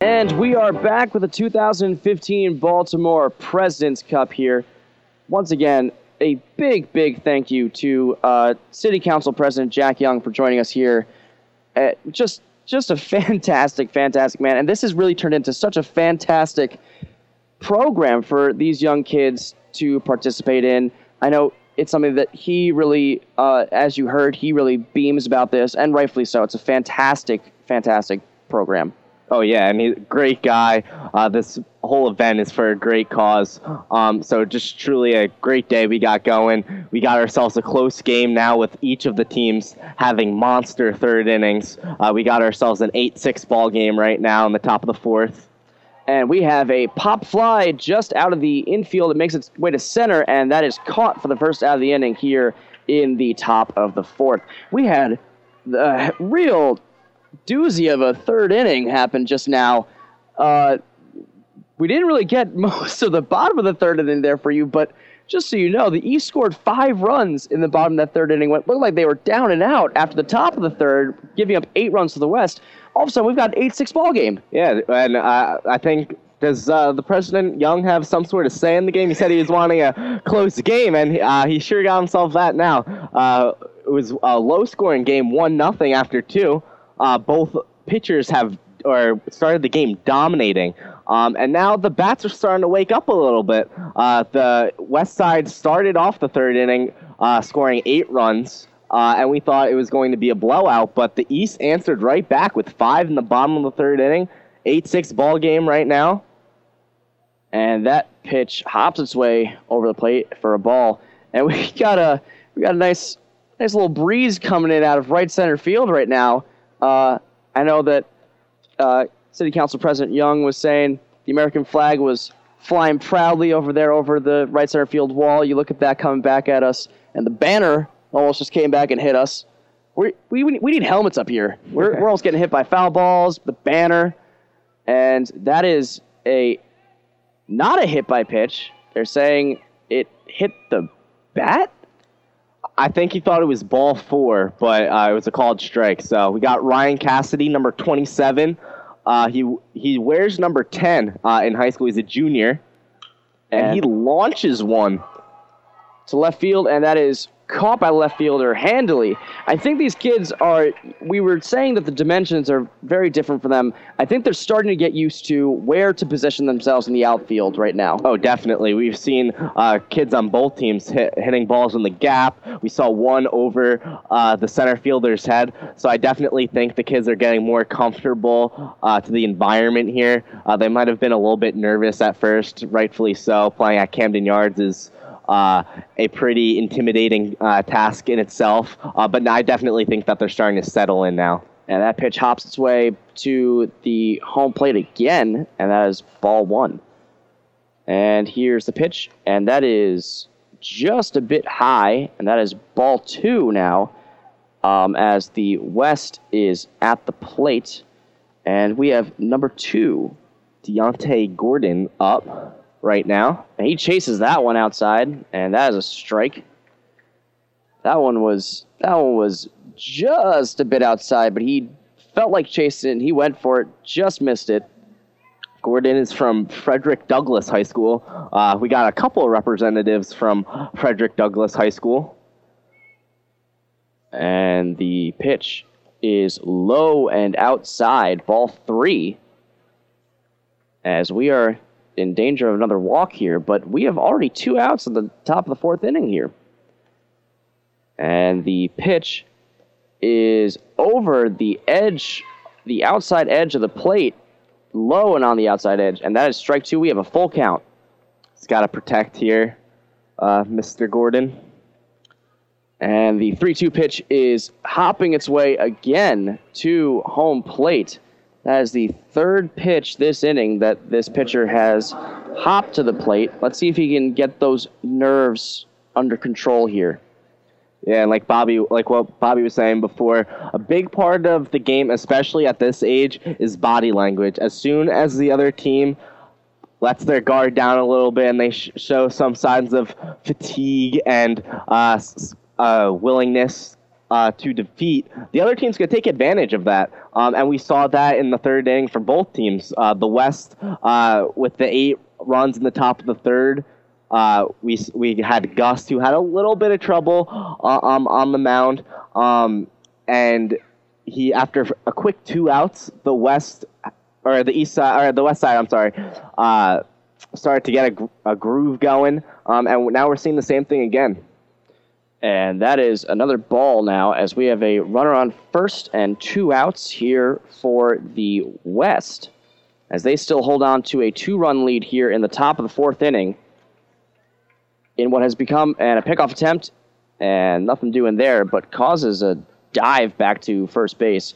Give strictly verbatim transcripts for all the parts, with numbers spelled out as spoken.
And we are back with the two thousand fifteen Baltimore President's Cup here. Once again, a big, big thank you to uh, City Council President Jack Young for joining us here. Uh, just, just a fantastic, fantastic man. And this has really turned into such a fantastic program for these young kids to participate in. I know it's something that he really, uh, as you heard, he really beams about this, and rightfully so. It's a fantastic, fantastic program. Oh, yeah, and he's a great guy. Uh, this whole event is for a great cause. Um, so just truly a great day we got going. We got ourselves a close game now with each of the teams having monster third innings. Uh, we got ourselves an eight six ball game right now in the top of the fourth. And we have a pop fly just out of the infield. It makes its way to center, and that is caught for the first out of the inning here in the top of the fourth. We had the real doozy of a third inning happen just now. Uh, we didn't really get most of the bottom of the third inning there for you, but just so you know, the East scored five runs in the bottom of that third inning. It looked like they were down and out after the top of the third, giving up eight runs to the West. All of a sudden, we've got an eight six ball game. Yeah, and uh, I think, does uh, the President Young have some sort of say in the game? He said he was wanting a close game, and uh, he sure got himself that now. Uh, it was a low-scoring game, one nothing after two. Uh, both pitchers have or started the game dominating. Um, and now the bats are starting to wake up a little bit. Uh, the West Side started off the third inning uh, scoring eight runs, uh, and we thought it was going to be a blowout, but the East answered right back with five in the bottom of the third inning. eight six ball game right now. And that pitch hops its way over the plate for a ball. And we got a we got a nice nice little breeze coming in out of right center field right now. Uh, I know that uh, City Council President Young was saying the American flag was flying proudly over there over the right center field wall. You look at that coming back at us, and the banner almost just came back and hit us. We're, we we need helmets up here. We're we're almost getting hit by foul balls, the banner, and that is a not a hit by pitch. They're saying it hit the bat. I think he thought it was ball four, but uh, it was a called strike. So we got Ryan Cassidy, number twenty-seven. Uh, he he wears number ten uh, in high school. He's a junior, and, and he launches one to left field, and that is caught by the left fielder handily. I think these kids are, we were saying that the dimensions are very different for them. I think they're starting to get used to where to position themselves in the outfield right now. Oh, definitely. We've seen uh, kids on both teams hit, hitting balls in the gap. We saw one over uh, the center fielder's head. So I definitely think the kids are getting more comfortable uh, to the environment here. Uh, they might have been a little bit nervous at first, rightfully so. Playing at Camden Yards is Uh, a pretty intimidating uh, task in itself, uh, but I definitely think that they're starting to settle in now. And that pitch hops its way to the home plate again, and that is ball one. And here's the pitch, and that is just a bit high, and that is ball two now, um, as the West is at the plate. And we have number two, Deontay Gordon, up right now. And he chases that one outside, and that is a strike. That one was that one was just a bit outside, but he felt like chasing it. He went for it, just missed it. Gordon is from Frederick Douglass High School. Uh, we got a couple of representatives from Frederick Douglass High School. And the pitch is low and outside, ball three, as we are in danger of another walk here, but we have already two outs at the top of the fourth inning here. And the pitch is over the edge, the outside edge of the plate, low and on the outside edge, and that is strike two. We have a full count. He's got to protect here, uh, Mister Gordon. And the three two pitch is hopping its way again to home plate. That is the third pitch this inning that this pitcher has hopped to the plate. Let's see if he can get those nerves under control here. Yeah, and like Bobby, like what Bobby was saying before, a big part of the game, especially at this age, is body language. As soon as the other team lets their guard down a little bit and they sh- show some signs of fatigue and uh, uh, willingness uh, to defeat, the other team's going to take advantage of that. Um, and we saw that in the third inning for both teams. Uh, the West, uh, with the eight runs in the top of the third, uh, we we had Gus, who had a little bit of trouble uh, um, on the mound. Um, and he, after a quick two outs, the West, or the East side, or the West side, I'm sorry, uh, started to get a, gro- a groove going. Um, and now we're seeing the same thing again. And that is another ball now, as we have a runner on first and two outs here for the West, as they still hold on to a two-run lead here in the top of the fourth inning in what has become and a pickoff attempt, and nothing doing there, but causes a dive back to first base.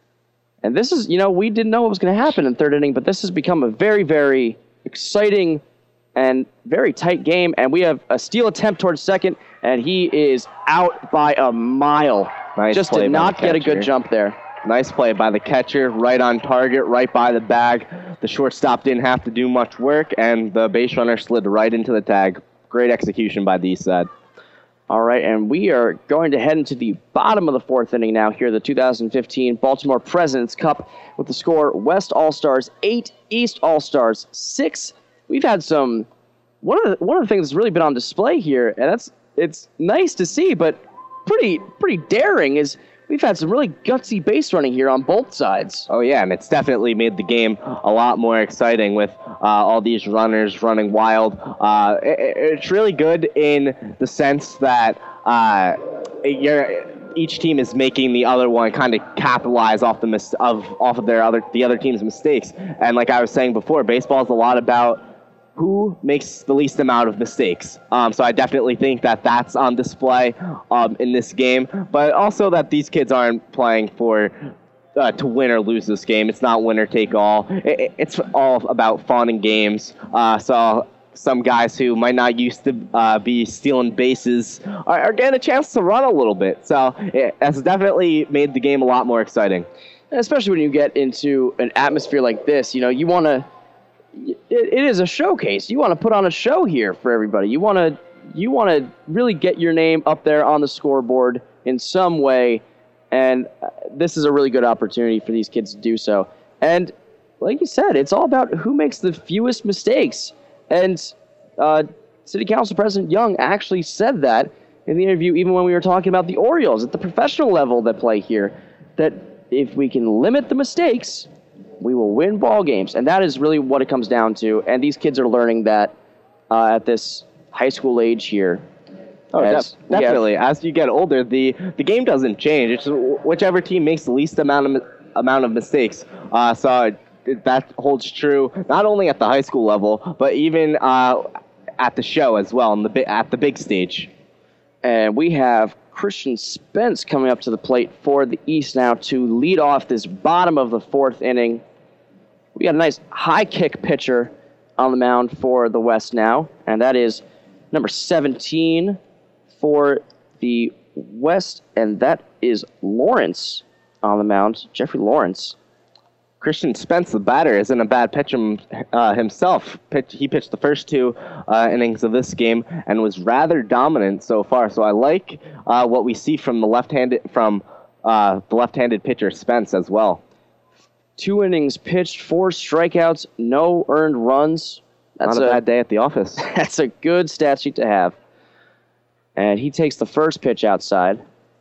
And this is, you know, we didn't know what was going to happen in third inning, but this has become a very, very exciting and very tight game, and we have a steal attempt towards second, and he is out by a mile. Nice Just play did by not the get a catcher. good jump there. Nice play by the catcher, right on target, right by the bag. The shortstop didn't have to do much work, and the base runner slid right into the tag. Great execution by the East side. All right, and we are going to head into the bottom of the fourth inning now here, the two thousand fifteen Baltimore President's Cup, with the score West All-Stars eight, East All-Stars six. We've had some, one of the, one of the things that's really been on display here, and that's, it's nice to see, but pretty pretty daring, is we've had some really gutsy base running here on both sides. Oh, yeah, and it's definitely made the game a lot more exciting with uh, all these runners running wild. Uh, it, it's really good in the sense that uh, you're, each team is making the other one kind of capitalize off the mis- of off of their other the other team's mistakes. And like I was saying before, baseball is a lot about who makes the least amount of mistakes. Um, so I definitely think that that's on display um, in this game, but also that these kids aren't playing for uh, to win or lose this game. It's not winner take all. It, it's all about fun and games. Uh, so some guys who might not used to uh, be stealing bases are, are getting a chance to run a little bit. So it has definitely made the game a lot more exciting. And especially when you get into an atmosphere like this, you know, you want to, It, it is a showcase. You want to put on a show here for everybody. You want to you want to really get your name up there on the scoreboard in some way, and this is a really good opportunity for these kids to do so. And like you said, it's all about who makes the fewest mistakes. And uh, City Council President Young actually said that in the interview, even when we were talking about the Orioles at the professional level that play here, that if we can limit the mistakes, we will win ball games, and that is really what it comes down to. And these kids are learning that uh, at this high school age here. Oh, As def- we have- definitely. As you get older, the, the game doesn't change. It's whichever team makes the least amount of mi- amount of mistakes. Uh, so it, that holds true not only at the high school level, but even uh, at the show as well, in the bi- at the big stage. And we have Christian Spence coming up to the plate for the East now to lead off this bottom of the fourth inning. We got a nice high kick pitcher on the mound for the West now, and that is number seventeen for the West, and that is Lawrence on the mound, Jeffrey Lawrence. Christian Spence, the batter, isn't a bad pitcher uh, himself. Pitch, he pitched the first two uh, innings of this game and was rather dominant so far. So I like uh, what we see from the left-handed from uh, the left-handed pitcher Spence as well. Two innings pitched, four strikeouts, no earned runs. That's Not a, a bad day at the office. That's a good stat sheet to have. And he takes the first pitch outside.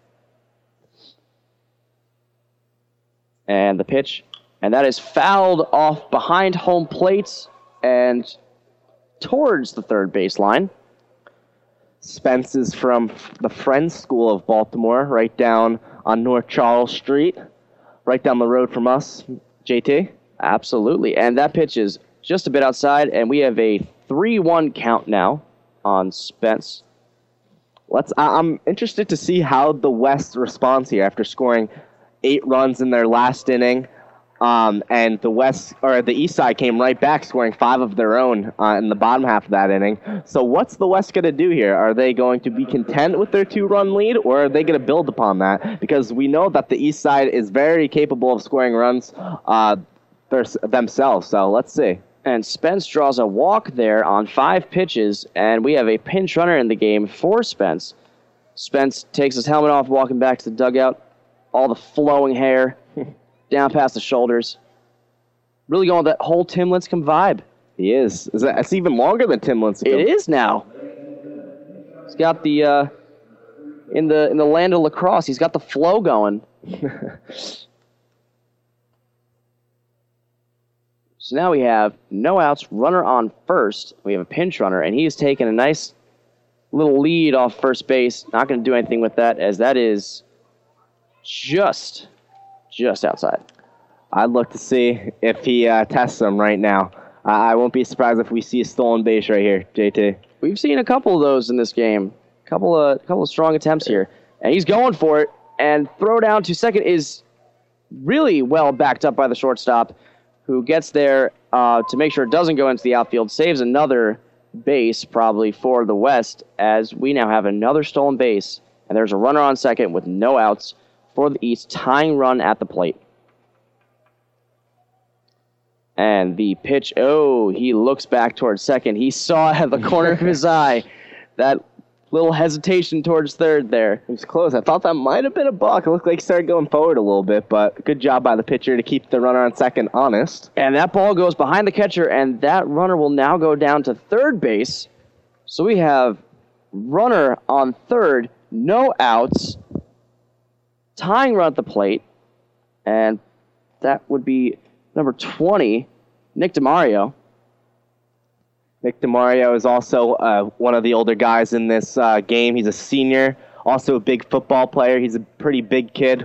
And the pitch, and that is fouled off behind home plate and towards the third baseline. Spence is from the Friends School of Baltimore, right down on North Charles Street, right down the road from us, J T. Absolutely. And that pitch is just a bit outside, and we have a three one count now on Spence. Let's. I- I'm interested to see how the West responds here after scoring eight runs in their last inning. Um, and the West or the East side came right back, scoring five of their own uh, in the bottom half of that inning. So what's the West going to do here? Are they going to be content with their two-run lead, or are they going to build upon that? Because we know that the East side is very capable of scoring runs uh, themselves. So let's see. And Spence draws a walk there on five pitches, and we have a pinch runner in the game for Spence. Spence takes his helmet off, walking back to the dugout. All the flowing hair down past the shoulders. Really going with that whole Tim Lincecum vibe. He is. is that, it's even longer than Tim Lincecum. It is now. He's got the uh, in the in the land of lacrosse. He's got the flow going. So now we have no outs, runner on first. We have a pinch runner, and he's taking a nice little lead off first base. Not going to do anything with that, as that is just, just outside. I'd look to see if he uh, tests them right now. Uh, I won't be surprised if we see a stolen base right here, J T. We've seen a couple of those in this game. A couple of, couple of strong attempts here. And he's going for it, and throw down to second is really well backed up by the shortstop, who gets there uh, to make sure it doesn't go into the outfield, saves another base probably for the West, as we now have another stolen base, and there's a runner on second with no outs for the East, tying run at the plate. And the pitch, oh, he looks back towards second. He saw at the corner of his eye that little hesitation towards third there. It was close. I thought that might have been a balk. It looked like he started going forward a little bit, but good job by the pitcher to keep the runner on second honest. And that ball goes behind the catcher, and that runner will now go down to third base. So we have runner on third, no outs, tying run at the plate, and that would be number twenty, Nick DeMario. Nick DeMario is also uh, one of the older guys in this uh, game. He's a senior, also a big football player. He's a pretty big kid.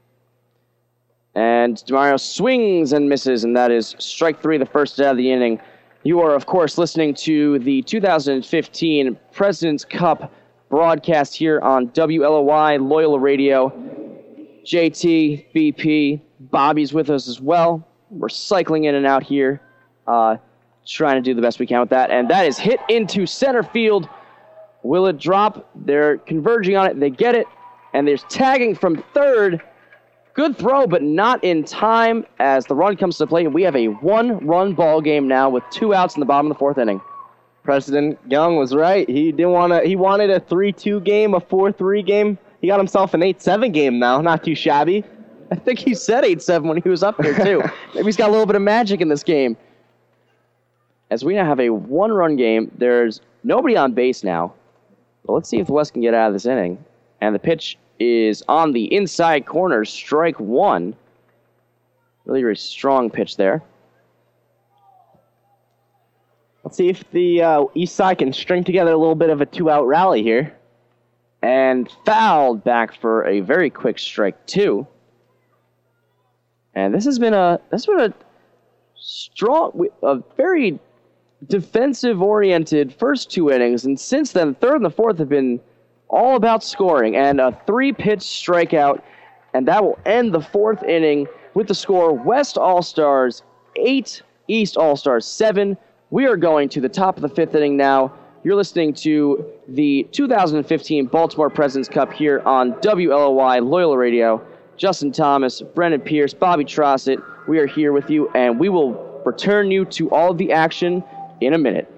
And DeMario swings and misses, and that is strike three, the first out of the inning. You are, of course, listening to the two thousand fifteen President's Cup broadcast here on W L O Y, Loyola Radio. J T, B P, Bobby's with us as well. We're cycling in and out here. Uh... Trying to do the best we can with that. And that is hit into center field. Will it drop? They're converging on it. They get it. And there's tagging from third. Good throw, but not in time as the run comes to play. And we have a one-run ball game now with two outs in the bottom of the fourth inning. President Young was right. He didn't want to. He wanted a three two game, a four three game. He got himself an eight seven game now. Not too shabby. I think he said eight seven when he was up here, too. Maybe he's got a little bit of magic in this game. As we now have a one-run game, there's nobody on base now. But let's see if the West can get out of this inning. And the pitch is on the inside corner, strike one. Really, really strong pitch there. Let's see if the uh, East Side can string together a little bit of a two-out rally here. And fouled back for a very quick strike two. And this has been a this has been a strong, a very defensive-oriented first two innings, and since then, the third and the fourth have been all about scoring, and a three-pitch strikeout, and that will end the fourth inning with the score West All-Stars eight, East All-Stars seven. We are going to the top of the fifth inning now. You're listening to the two thousand fifteen Baltimore President's Cup here on W L O Y Loyola Radio. Justin Thomas, Brendan Pierce, Bobby Trossett, we are here with you, and we will return you to all of the action in a minute.